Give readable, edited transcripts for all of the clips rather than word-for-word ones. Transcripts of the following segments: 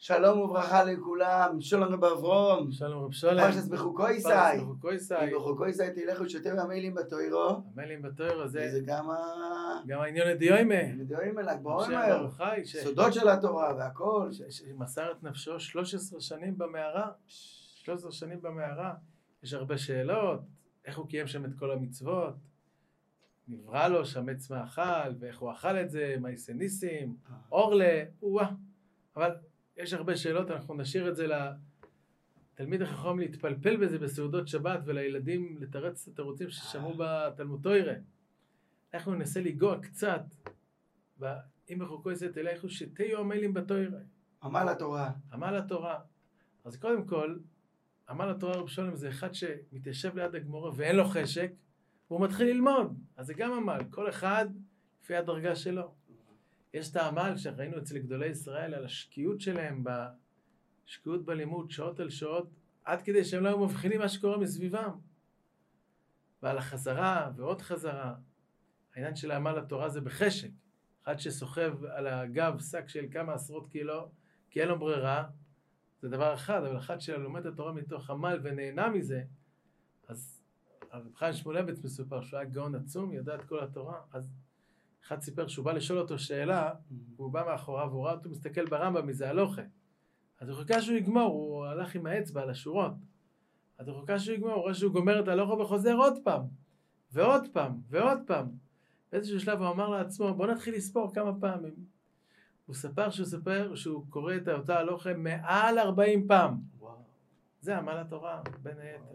שלום וברכה לכולם, שלום רב אברום. שלום רב שולם. פרשת בחוקויסאי. בחוקויסאי תלכו שותה המיילים בתוירו. המיילים בתוירו זה גם העניין הדיומה. הדיומה ל"ג בעומר. סודות של התורה והכל. שמסר את נפשו 13 שנים במערה. 13 שנים במערה. יש הרבה שאלות. איך הוא קיים שם את כל המצוות. נברא לו שם עץ מאכל, ואיך הוא אכל את זה, מעשה ניסים, אורלה, אבל יש הרבה שאלות, אנחנו נשאיר את זה לתלמיד החכם להתפלפל בזה בסעודות שבת, ולילדים לתרץ את התירוצים ששמעו בתלמוד תורה. אנחנו ננסה לגוע קצת, אם בחוקויסאי תלכו שתהיו המיילים בתורה. עמל התורה. עמל התורה. אז קודם כל, עמל התורה רב שולם זה אחד שמתיישב ליד הגמורה ואין לו חשק, והוא מתחיל ללמוד. אז זה גם עמל, כל אחד לפי הדרגה שלו. יש את העמל שראינו אצל גדולי ישראל על השקיעות שלהם, בשקיעות בלימוד, שעות על שעות, עד כדי שהם לא היו מבחינים מה שקורה מסביבם. ועל החזרה ועוד חזרה. העניין של העמל התורה זה בחשק. אחד שסוחב על הגב שק של כמה עשרות קילו, כי אין לו ברירה, זה דבר אחד, אבל אחד שלומד את התורה מתוך עמל ונהנה מזה, אז הרב חיים שמואלביץ מסופר שהוא היה גאון עצום, ידע את כל התורה, אז אחד סיפר שהוא בא לשאול אותו שאלה, והוא בא מאחוריו, והוא ראה אותו מסתכל ברמב"ם מזה הלוכה. אז הוא חיכה שהוא יגמור, הוא הלך עם האצבע על השורות. אז הוא חיכה שהוא יגמור, הוא רואה שהוא גומר את הלוכה וחוזר עוד פעם, ועוד פעם, ועוד פעם. באיזשהו שלב הוא אמר לעצמו, בוא נתחיל לספור כמה פעמים. הוא ספר שהוא קורא את אותה הלוכה מעל 40 פעם. זה עמל התורה, בין היתר.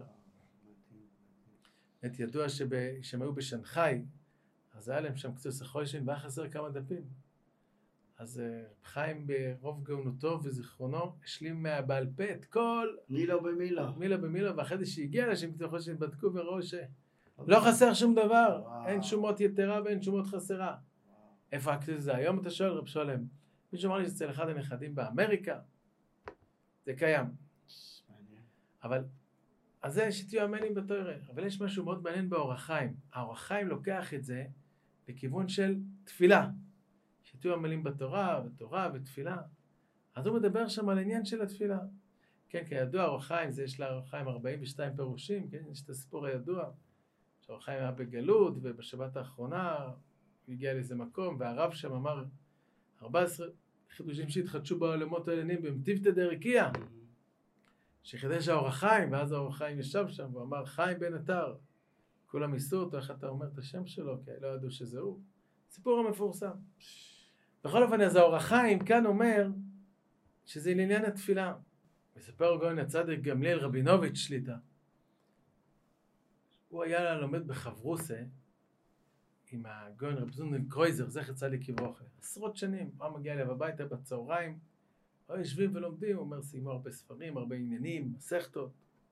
את ידוע שהם היו בשנגחאי, אז היה להם שם קצת חושן, והיה חסר כמה דפים. אז חיים ברוב גאונותו וזיכרונו, השלים בעל פה את כל... מילה במילה. מילה במילה, ואחרי זה שהגיע לשם קצת חושן, בדקו וראו שלא חסר שום דבר. אין שום אות יתרה ואין שום אות חסרה. איפה הכתוב זה? היום אתה שואל רב שולם. מישהו אמר לי שאצל אחד הנכדים באמריקה, זה קיים. אבל... אז זה שתהיו המיילים בתורה. אבל יש משהו מאוד מעניין באורח חיים. האורח חיים לוקח את זה לכיוון של תפילה. שתהיו המיילים בתורה, ותורה ותפילה. אז הוא מדבר שם על העניין של התפילה. כן, כידוע אורח חיים, זה יש לאורח חיים 42 פירושים, כן? יש את הסיפור הידוע. שאורח חיים היה בגלות, ובשבת האחרונה הוא הגיע לאיזה מקום, והרב שם אמר 14 חידושים שהתחדשו בעולמות העליונים במטיבתא דרכיה. שחידש האור החיים, ואז האור החיים ישב שם, והוא אמר, חיים בן עטר. כולם ייסו אותו, איך אתה אומר את השם שלו, כי לא ידעו שזה הוא. סיפור המפורסם. בכל אופן, אז האור החיים כאן אומר, שזה לעניין התפילה. מספר גאון הצדיק גמליאל רבינוביץ' שליטה. הוא היה לומד בחברוסה, עם הגאון רב זונדן קרויזר, זכר צדיק לברכה. עשרות שנים, הוא מגיע אליו הביתה בצהריים, היו יושבים ולומדים, הוא אומר, סיימו הרבה ספרים, הרבה עניינים, מסכתות.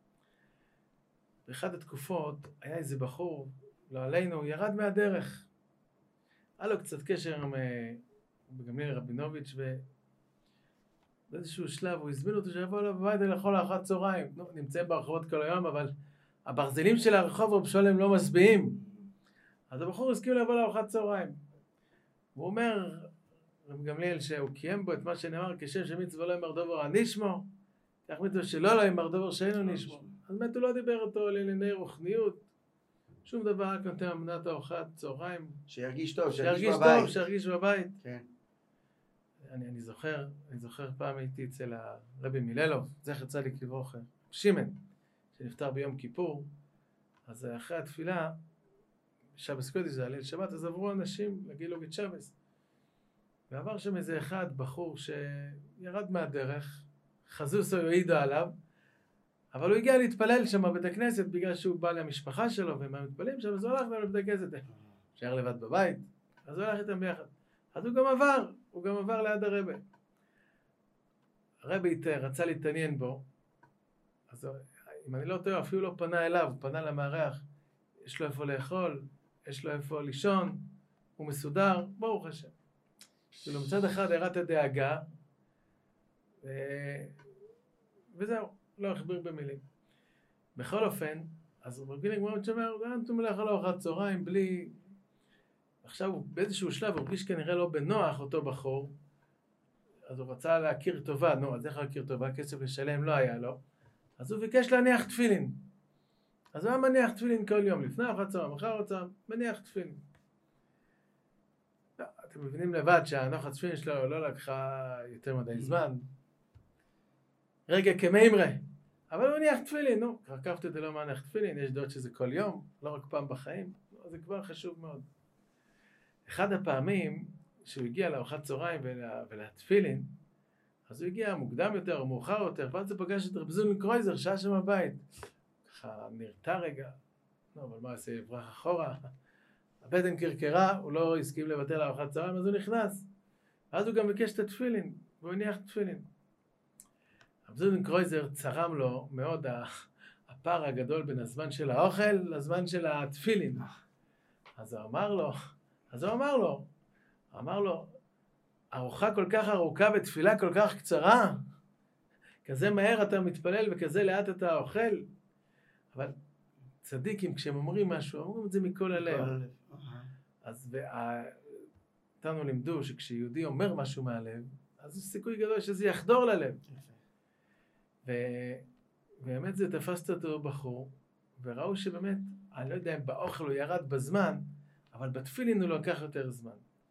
באחד התקופות היה איזה בחור, לא עלינו, הוא ירד מהדרך. היה לו קצת קשר עם גמליאל רבינוביץ' ובאיזשהו שלב הוא הזמין אותו שיבוא אליו בבית לאכול ארוחת צהריים. נמצאים ברחובות כל היום, אבל הברזלים של הרחוב רב שולם לא משביעים. אז הבחור הסכים לבוא לארוחת צהריים. הוא אומר, רב גמליאל שהוא קיים בו את מה שנאמר כשם שמצווה לא יאמר דובר נשמו, כך מצווה שלא יאמר דובר שאינו נשמו. אז באמת הוא לא דיבר אותו על ענייני רוחניות, שום דבר, רק נותן אמנת ארוחת צהריים. שירגיש טוב, שירגיש בבית. כן. אני זוכר פעם הייתי אצל הרבי מיללוב, זכר צדיק לברכה, שמן, שנפטר ביום כיפור, אז אחרי התפילה, שבס קודש זה הליל שבת, אז עברו אנשים לגילו גית שבס. ועבר שם איזה אחד, בחור שירד מהדרך, חזוסו יועידו עליו, אבל הוא הגיע להתפלל שם בבית הכנסת, בגלל שהוא בא למשפחה שלו, והם מתפללים שם, אז הוא הלך לבית הכנסת, שייר לבד בבית, אז הוא הלך איתם ביחד. אז הוא גם עבר ליד הרבי. הרבי רצה להתעניין בו, אז אם אני לא טועה, אפילו לא פנה אליו, הוא פנה למארח, יש לו איפה לאכול, יש לו איפה לישון, הוא מסודר, ברוך השם. כאילו מצד אחד הראת הדאגה, וזהו, לא הכביר במילים. בכל אופן, אז רבי נגמרת שאומר, אנתום לאכול ארוחת צהריים בלי... עכשיו באיזשהו שלב הוא הרגיש כנראה לא בנוח אותו בחור, אז הוא רצה להכיר טובה, אז איך להכיר טובה? כסף לשלם לא היה לו, אז הוא ביקש להניח תפילין. אז הוא היה מניח תפילין כל יום, לפני אחר הצהריים, אחר הצהריים, מניח תפילין. לא, אתם מבינים לבד שהנוח התפילין שלו לא לקחה יותר מדי זמן. רגע כמיימרה. אבל הוא מניח תפילין, רכבת את זה לא מניח תפילין, יש דעות שזה כל יום, לא רק פעם בחיים, זה כבר חשוב מאוד. אחד הפעמים שהוא הגיע לארוחת צהריים ולתפילין, אז הוא הגיע מוקדם יותר או מאוחר יותר, ואז הוא פגש את רב זונן קרויזר, שהיה שם בבית. ככה נרתע רגע, אבל מה עושה, יברח אחורה. הבטן קרקרה, הוא לא הסכים לבטל לארוחת צהריים, אז הוא נכנס. ואז הוא גם ביקש את התפילין, והוא הניח תפילין. רב זונן קרויזר צרם לו מאוד הפער הגדול בין הזמן של האוכל לזמן של התפילין. אז הוא אמר לו, ארוחה כל כך ארוכה ותפילה כל כך קצרה, כזה מהר אתה מתפלל וכזה לאט אתה אוכל. אבל צדיקים כשהם אומרים משהו, אומרים את זה מכל הלב. אז אותנו לימדו שכשיהודי אומר משהו מהלב, אז יש סיכוי גדול שזה יחדור ללב. ובאמת זה תפסת אותו בחור, וראו שבאמת, אני לא יודע אם באוכל הוא ירד בזמן, אבל בתפילין הוא לקח יותר זמן.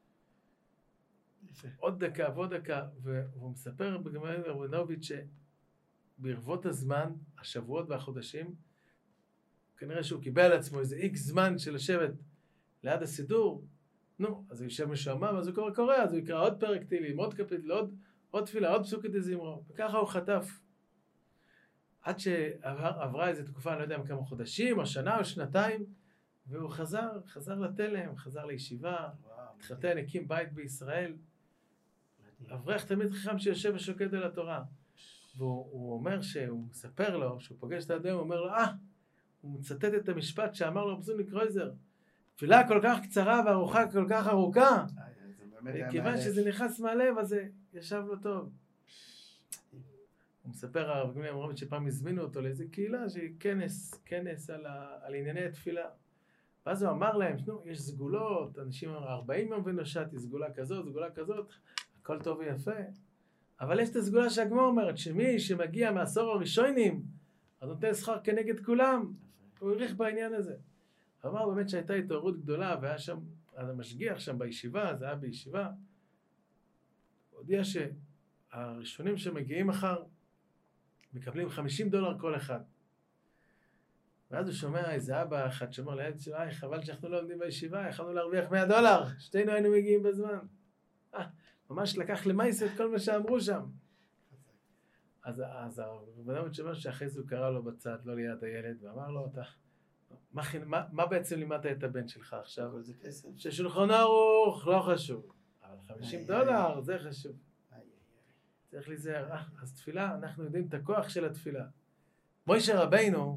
עוד דקה ועוד דקה, והוא מספר בגמרא רבינוביץ' שברבות הזמן, השבועות והחודשים, כנראה שהוא קיבל על עצמו איזה איקס זמן של לשבת ליד הסידור, אז הוא יושב משועמם, אז הוא קורא, אז הוא יקרא עוד פרק תהילים, עוד קפיטל, עוד תפילה, עוד פסוקי דזמרה, וככה הוא חטף. עד שעברה איזו תקופה, אני לא יודע כמה חודשים, או שנה או שנתיים, והוא חזר לתלם, חזר לישיבה, התחתן, הקים בית בישראל. אברך תמיד חכם שיושב ושוקד על התורה. והוא אומר שהוא מספר לו, שהוא פוגש את האדם, הוא אומר לו, הוא מצטט את המשפט שאמר לו רב זונן קרויזר, תפילה כל כך קצרה וארוחה כל כך ארוכה, וכיוון שזה נכנס מהלב, אז זה ישב לו טוב. הוא מספר הרב גמליאל אמרובית שפעם הזמינו אותו לאיזה קהילה, שהיא כנס על ענייני התפילה. ואז הוא אמר להם, יש סגולות, אנשים אמרו 40 יום ונושעתי, סגולה כזאת, הכל טוב ויפה. אבל יש את הסגולה שהגמרא אומרת, שמי שמגיע מהעשור הראשונים, אז נותן שכר כנגד כולם. הוא העריך בעניין הזה. הוא אמר באמת שהייתה התעוררות גדולה, והיה שם, המשגיח שם בישיבה, זה היה בישיבה, הוא הודיע שהראשונים שמגיעים מחר, מקבלים $50 כל אחד. ואז הוא שומע איזה אבא אחד שאומר לילד שלו, חבל שאנחנו לא עומדים בישיבה, יכולנו להרוויח $100, שתינו היינו מגיעים בזמן. ממש לקח למייס את כל מה שאמרו שם. אז הרבנוביץ' אומר שאחרי זה הוא קרא לו בצד, לא ליד הילד, ואמר לו, מה בעצם לימדת את הבן שלך עכשיו? זה כסף. ששולחן ערוך, לא חשוב. אבל $50 זה חשוב. צריך להיזהר. אז תפילה, אנחנו יודעים את הכוח של התפילה. מוישה רבינו,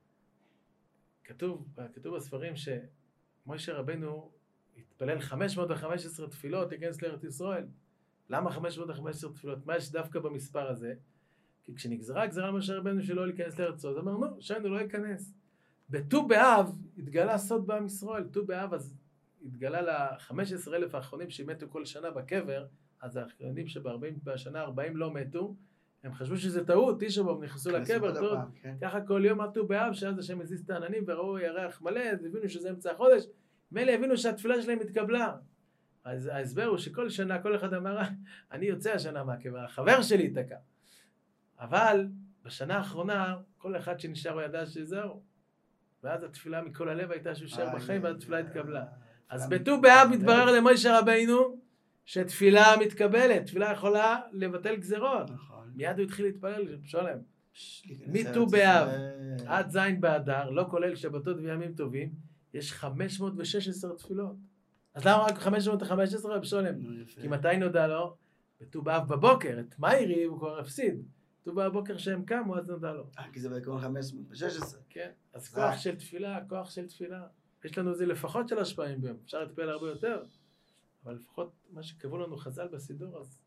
כתוב בספרים שמוישה רבינו התפלל 515 תפילות להיכנס לארץ ישראל. למה 515 תפילות? מה יש דווקא במספר הזה? כי כשנגזרה הגזרה למשה רבינו שלא להיכנס לארץ ישראל, אז אמרנו, שיינו לא ייכנס. בט"ו באב התגלה סוד בעם ישראל. ט"ו באב אז התגלה ל-15,000 האחרונים שמתו כל שנה בקבר, אז האחרונים שבשנה 40 לא מתו, הם חשבו שזה טעות, תשעה באב נכנסו לקבר, טוב, ככה כל יום ט"ו באב, שאז השם הזיז את העננים וראו ירח מלא, אז הבינו שזה אמצע החודש, מילא הבינו שהתפילה שלהם התקבלה. אז ההסבר הוא שכל שנה, כל אחד אמר, אני יוצא השנה מהקבר, החבר שלי התקע. אבל בשנה האחרונה, כל אחד שנשאר הוא ידע שזהו. ואז התפילה מכל הלב הייתה שהוא שער בחיים, ואז התפילה התקבלה. אז בט"ו באב מתברר למוישה רבינו, שתפילה מתקבלת, תפילה יכולה לבטל גזרות. מיד הוא התחיל להתפלל, שולם. מט"ו באב עד זין באדר, לא כולל שבתות וימים טובים, יש 516 תפילות. אז למה רק 515 רב שולם? כי מתי נודע לו? בט"ו באב בבוקר, את מאירי הוא כבר הפסיד. ט"ו באב בבוקר שהם קמו, אז נודע לו. כי זה בעיקרון 516. כן, אז כוח של תפילה, כוח של תפילה. יש לנו זה לפחות 3 פעמים ביום, אפשר להתפלל הרבה יותר. אבל לפחות מה שקבעו לנו חז"ל בסידור, אז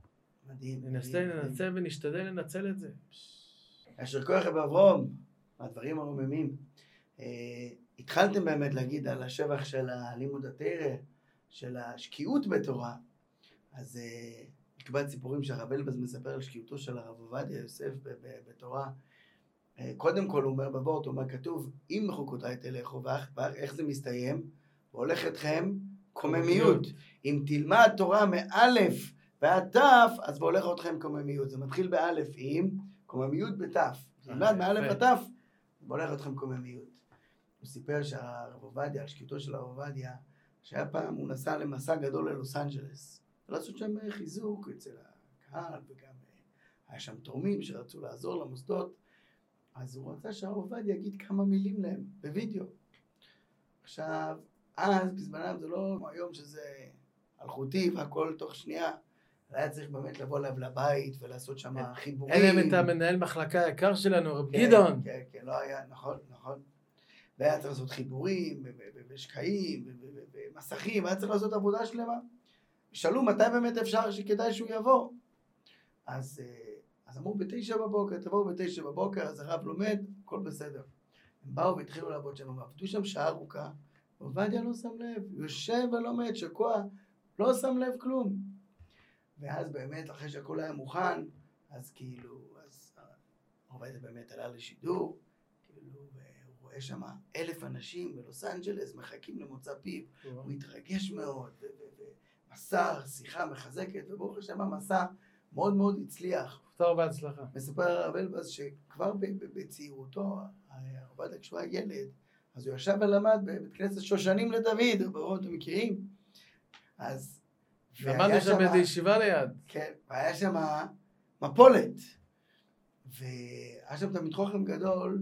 ננסה ונשתדל לנצל את זה. אשר כוח רב אברום, הדברים הרוממים. התחלתם באמת להגיד על השבח של הלימוד התורה, של השקיעות בתורה, אז מקבץ סיפורים שהרב אלבז מספר על שקיעותו של הרב עובדיה יוסף בתורה. קודם כל הוא אומר בוורט, הוא אומר כתוב, אם מחוקותיי תלכו, איך זה מסתיים? והולך אתכם קוממיות. אם תלמד תורה מאלף ועד תף, אז והולך אתכם קוממיות. זה מתחיל באלף עם קוממיות בתף. תלמד מאלף ועד תף, והולך אתכם קוממיות. הוא סיפר שהרב עובדיה, על שקיעותו של הרב עובדיה, שהיה פעם הוא נסע למסע גדול ללוס אנג'לס, ולעשות שם חיזוק אצל הקהל, וגם היה שם תורמים שרצו לעזור למוסדות, אז הוא רצה שהרב עובדיה יגיד כמה מילים להם, בווידאו. עכשיו, אז בזמנם זה לא כמו היום שזה אלחוטי והכל תוך שנייה, היה צריך באמת לבוא אליו לבית ולעשות שם חיבורים. אין להם את המנהל מחלקה היקר שלנו, רב גדעון. כן, כן, לא היה, נכון. והיה צריך לעשות חיבורים, ושקעים, ומסכים, היה צריך לעשות עבודה שלמה. שאלו מתי באמת אפשר שכדאי שהוא יבוא. אז אמרו 9 בבוקר, תבואו 9 בבוקר, אז הרב לומד, הכל בסדר. הם באו והתחילו לעבוד שם, הם עבדו שם שעה ארוכה, עובדיה לא שם לב, יושב ולומד, שקוע, לא שם לב כלום. ואז באמת, אחרי שהכל היה מוכן, אז עובדיה באמת עלה לשידור, הוא רואה שם 1,000 אנשים בלוס אנג'לס, מחכים למוצא פיו, הוא התרגש מאוד, ומסר, שיחה מחזקת, וברוך השם המסע מאוד מאוד הצליח. תודה רבה, הצלחה. מספר הרב אלבז שכבר בצעירותו, עובדיה כשהוא היה ילד, אז הוא ישב ולמד בבית כנסת שושנים לדוד, ברור, אתם מכירים? אז... למדנו שם באיזו ישיבה ליד. כן, והיה שם מפולת, והיה שם תלמיד חכם גדול,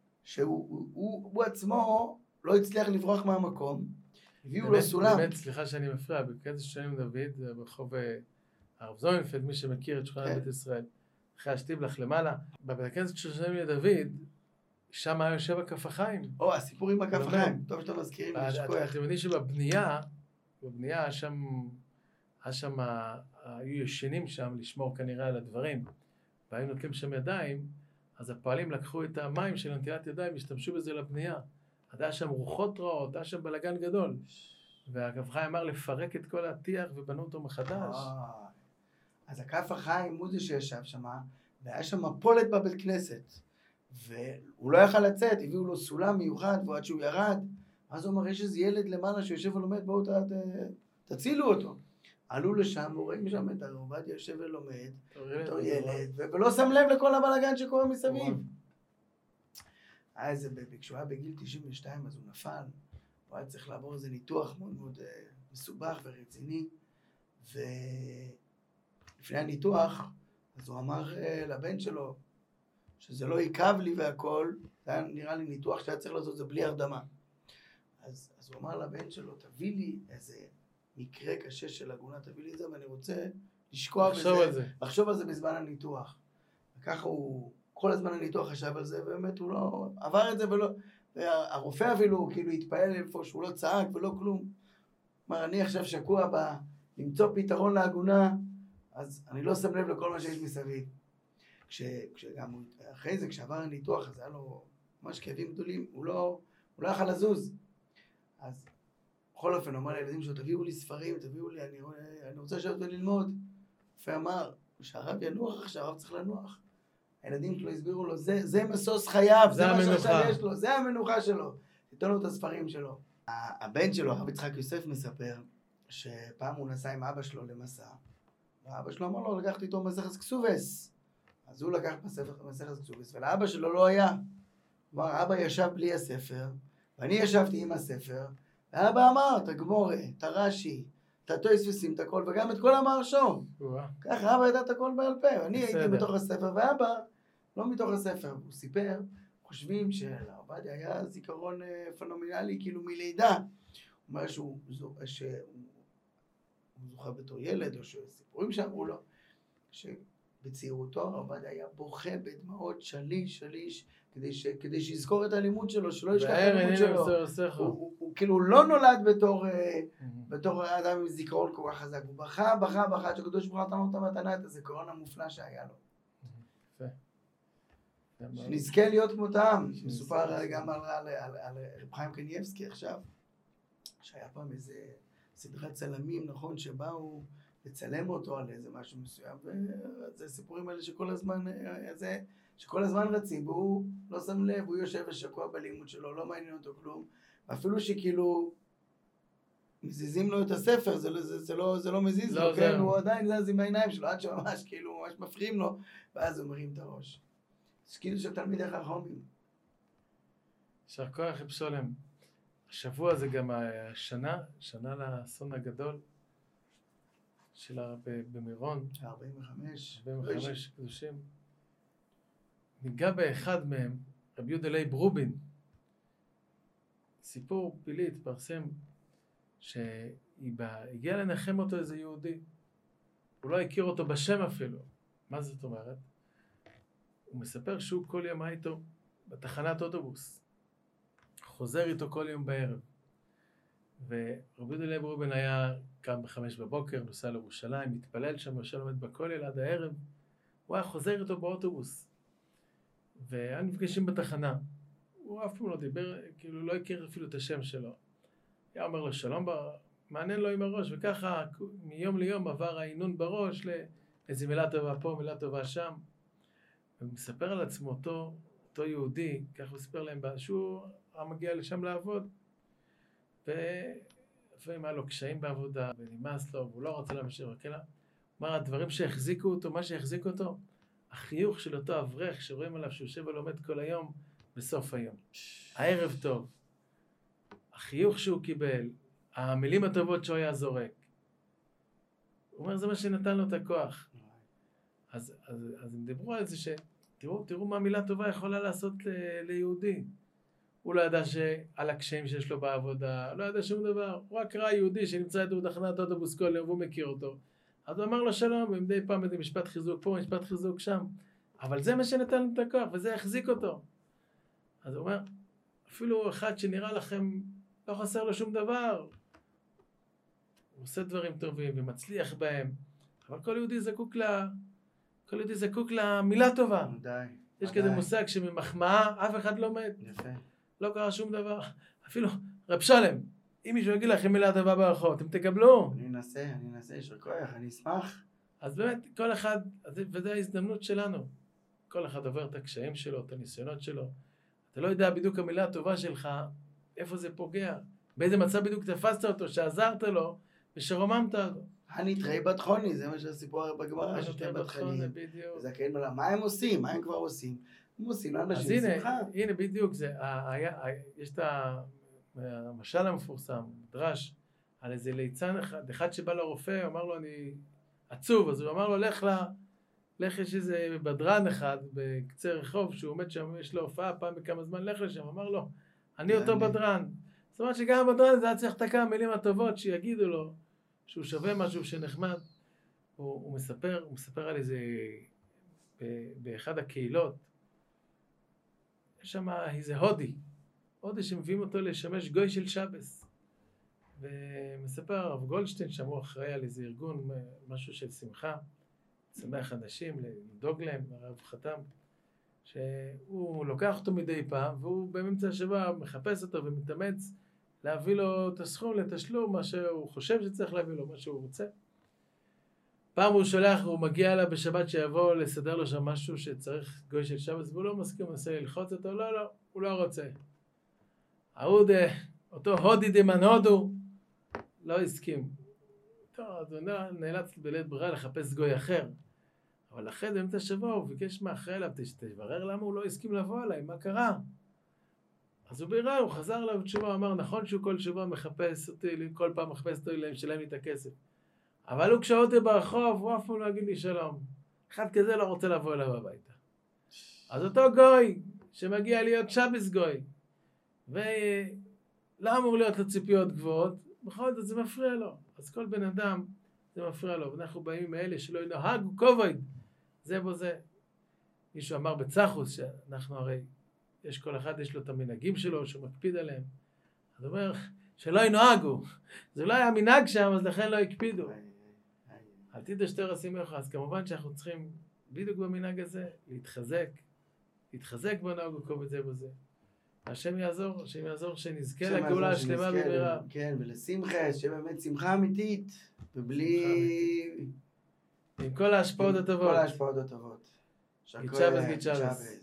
שהוא עצמו לא הצליח לברוח מהמקום, הביאו לו סולם. באמת, סליחה שאני מפריע, בקטע שושנים לדוד, ברחוב הרב זוינפלד, מי שמכיר את שכונת בית ישראל, אחרי השטיבלח למעלה, בבית הכנסת שושנים לדוד, שם היה יושב הכף החיים. הסיפור עם הכף החיים, טוב שאתה מזכירים לי שכוח. אתם יודעים שבבנייה, היו ישנים שם לשמור כנראה על הדברים, והיו נוטלים שם ידיים, אז הפועלים לקחו את המים של נטילת ידיים, השתמשו בזה לבנייה. אז היה שם רוחות רעות, היה שם בלגן גדול. והכף חיים אמר לפרק את כל הטיח ובנו אותו מחדש. אז הכף החיים הוא זה שישב שם, והיה שם מפולת בבית כנסת. והוא לא יכל לצאת, הביאו לו סולם מיוחד, ועד שהוא ירד, אז הוא אמר, יש איזה ילד למעלה שיושב ולומד, בואו תצילו אותו. עלו לשם, ורואים שם את הרב עובדיה יושב ולומד, אותו ילד, ולא שם לב לכל הבלגן שקורה מסביב. אז כשהוא היה בגיל 92, אז הוא נפל, הוא היה צריך לעבור איזה ניתוח מאוד מאוד מסובך ורציני, ולפני הניתוח, אז הוא אמר לבן שלו, שזה לא יקב לי והכל, זה היה נראה לי ניתוח שהיה צריך לעשות זה בלי הרדמה. אז הוא אמר לבן שלו, תביא לי איזה מקרה קשה של עגונה, תביא לי את זה, ואני רוצה לשקוע בזה, לחשוב על זה בזמן הניתוח. וככה הוא, כל הזמן הניתוח חשב על זה, ובאמת הוא לא עבר את זה ולא, והרופא אפילו כאילו התפעל איפה שהוא לא צעק ולא כלום. אמר, אני עכשיו שקוע למצוא פתרון לעגונה, אז אני לא שם לב לכל מה שיש מסביב. כשגם אחרי זה, כשעבר הניתוח, אז היה לו ממש כאבים גדולים, הוא לא יכל לזוז. אז בכל אופן, הוא אמר לילדים שלו, תביאו לי ספרים, תביאו לי, אני רוצה לשבת וללמוד. רופא אמר, שהרב ינוח עכשיו, הרב צריך לנוח. הילדים שלו הסבירו לו, זה מסוס חייו, זה מה שעכשיו יש לו, זה המנוחה שלו. תיתן לו את הספרים שלו. הבן שלו, הרב יצחק יוסף מספר, שפעם הוא נסע עם אבא שלו למסע, ואבא שלו אמר לו, לקחתי איתו מסכת כסובס. אז הוא לקח מסכת כסובס, ולאבא שלו לא היה. כלומר, אבא ישב בלי הספר, ואני ישבתי עם הספר, ואבא אמר, את הגמורה, את הרש"י, את התוספות, את הכל, וגם את כל המהרש"ם. ככה אבא ידע את הכל בעל פה, ואני הייתי בתוך הספר, ואבא לא מתוך הספר. הוא סיפר, חושבים שלעובדיה היה זיכרון פנומנלי, כאילו מלידה. הוא אומר שהוא זוכר בתור ילד, או שסיפורים שאמרו לו, שבצעירותו עובדיה היה בוכה בדמעות שליש, כדי שיזכור את הלימוד שלו, שלא ישכח את הלימוד שלו. הוא כאילו לא נולד בתור אדם עם זיכרון כל כך חזק, הוא בכה, שקדוש ברוך הוא נתן לו את המתנה, את הזיכרון המופלא שהיה לו. שנזכה להיות כמותם. מסופר גם על רב חיים קניבסקי עכשיו, שהיה פעם איזה סדרת צלמים, נכון, שבאו לצלם אותו על איזה משהו מסוים, וזה סיפורים האלה שכל הזמן רצים, והוא לא שם לב, הוא יושב ושקוע בלימוד שלו, לא מעניין אותו כלום, אפילו שכאילו מזיזים לו את הספר, זה לא מזיז לו, כן, הוא עדיין זז עם העיניים שלו, עד שממש כאילו ממש מפריעים לו, ואז הוא מרים את הראש. זה כאילו של תלמידי חכמים. יישר כוח רב שולם. השבוע זה גם שנה לאסון הגדול במירון. 45 קדושים. ניגע באחד מהם, רבי יהודה לייב רובין. סיפור פילי התפרסם שהגיע לנחם אותו איזה יהודי. הוא לא הכיר אותו בשם אפילו. מה זאת אומרת? הוא מספר שהוא כל יום היה איתו בתחנת אוטובוס. חוזר איתו כל יום בערב. ורבי יהודה לייב רובין היה קם ב5 בבוקר, נוסע לירושלים, מתפלל שם, יושב לומד בכולל עד הערב. הוא היה חוזר איתו באוטובוס. והיה נפגשים בתחנה. הוא אף פעם לא דיבר, כאילו לא הכיר אפילו את השם שלו. היה אומר לו שלום, מעניין לו עם הראש, וככה מיום ליום עבר העינון בראש לאיזו מילה טובה פה, מילה טובה שם. הוא מספר על עצמו אותו יהודי, כך הוא מספר להם, שהוא מגיע לשם לעבוד, ולפעמים היה לו קשיים בעבודה, ונמאס לו, והוא לא רוצה להמשיך, וכאלה. אמר, הדברים שהחזיקו אותו, מה שהחזיק אותו, החיוך של אותו אברך שרואים עליו שהוא יושב ולומד כל היום בסוף היום. הערב טוב. החיוך שהוא קיבל, המילים הטובות שהוא היה זורק. הוא אומר, זה מה שנתן לו את הכוח. אז הם דיברו על זה תראו מה מילה טובה יכולה לעשות ליהודי. הוא לא ידע על הקשיים שיש לו בעבודה, לא ידע שום דבר. הוא רק ראה יהודי שנמצא איתו בתחנת אוטובוס כל יום והוא מכיר אותו. אז הוא אמר לו שלום, ומדי פעם איזה משפט חיזוק פה, משפט חיזוק שם. אבל זה מה שנתן לו את הכוח, וזה החזיק אותו. אז הוא אומר, אפילו אחד שנראה לכם לא חסר לו שום דבר, הוא עושה דברים טובים ומצליח בהם, אבל כל יהודי זקוק למילה טובה. יש כזה מושג שממחמאה אף אחד לא מת. יפה. לא קרה שום דבר. אפילו רב שולם, אם מישהו יגיד לכם מילה טובה ברחוב, אתם תקבלו. אני אנסה, יישר כוח, אני אשמח. אז באמת, כל אחד, וזו ההזדמנות שלנו. כל אחד עובר את הקשיים שלו, את הניסיונות שלו. אתה לא יודע בדיוק המילה הטובה שלך, איפה זה פוגע, באיזה מצב בדיוק תפסת אותו, שעזרת לו, ושרוממת אותו. הנתרי בת חוני, זה מה שהסיפור בגמרא, הנתרי בת חוני, בדיוק. זה כן, מה הם עושים? מה הם כבר עושים? הם עושים לאנשים שמחה. הנה, בדיוק, יש את המשל המפורסם, מדרש, על איזה ליצן אחד שבא לרופא, אמר לו, אני עצוב, אז הוא אמר לו, לך יש איזה בדרן אחד בקצה רחוב, שהוא עומד שם, יש לו הופעה פעם בכמה זמן, לך לשם, אמר לו, אני אותו בדרן. זאת אומרת שגם בדרן זה היה צריך את הכמה מילים הטובות שיגידו לו, שהוא שווה משהו שנחמד. הוא מספר על איזה, באחד הקהילות, יש שם איזה הודי שמביאים אותו לשמש גוי של שבס. ומספר הרב גולדשטיין, שהוא אחראי על איזה ארגון, משהו של שמחה, שמח אנשים, לדאוג להם, הרב חתם, שהוא לוקח אותו מדי פעם, והוא באמצע השבוע מחפש אותו ומתאמץ להביא לו את הסכום לתשלום, מה שהוא חושב שצריך להביא לו, מה שהוא רוצה. פעם הוא שולח, הוא מגיע אליו בשבת שיבוא לסדר לו שם משהו שצריך גוי של שבת, והוא לא מסכים, הוא מנסה ללחוץ אותו, לא, הוא לא רוצה. אותו הודי דמן הודו, לא הסכים. טוב, אז הוא נאלץ בלית ברירה לחפש גוי אחר. אבל אחרי זה באמצע השבוע הוא ביקש מאחרי אליו, תברר למה הוא לא הסכים לבוא אליי, מה קרה? אז הוא בירר, הוא חזר אליו בתשובה, אמר, נכון שהוא כל שבוע מחפש אותי, כל פעם מחפש אותי לשלם לי את הכסף. אבל הוא כשהוא אותי ברחוב, הוא אף פעם לא יגיד לי שלום. אחד כזה לא רוצה לבוא אליו הביתה. אז אותו גוי, שמגיע להיות שבס גוי, ולא אמור להיות לו ציפיות גבוהות, בכל זאת זה מפריע לו. אז כל בן אדם, זה מפריע לו. ואנחנו בימים האלה שלא ינהגו כובד, זה בו זה. מישהו אמר בצחוס, שאנחנו הרי, כל אחד יש לו את המנהגים שלו, שהוא מקפיד עליהם. אז הוא אומר, שלא ינהגו. זה לא היה מנהג שם, אז לכן לא הקפידו. אל תדע שתי רסים לך. אז כמובן שאנחנו צריכים, בדיוק במנהג הזה, להתחזק בנהגו כובד זה בזה. השם יעזור שנזכה השם לגאולה יעזור השלמה שנזכה במהרה. כן, ולשמחה, שבאמת שמחה אמיתית, ובלי... עם כל ההשפעות עם הטובות. כל ההשפעות הטובות. גיט שבס, גיט שבס.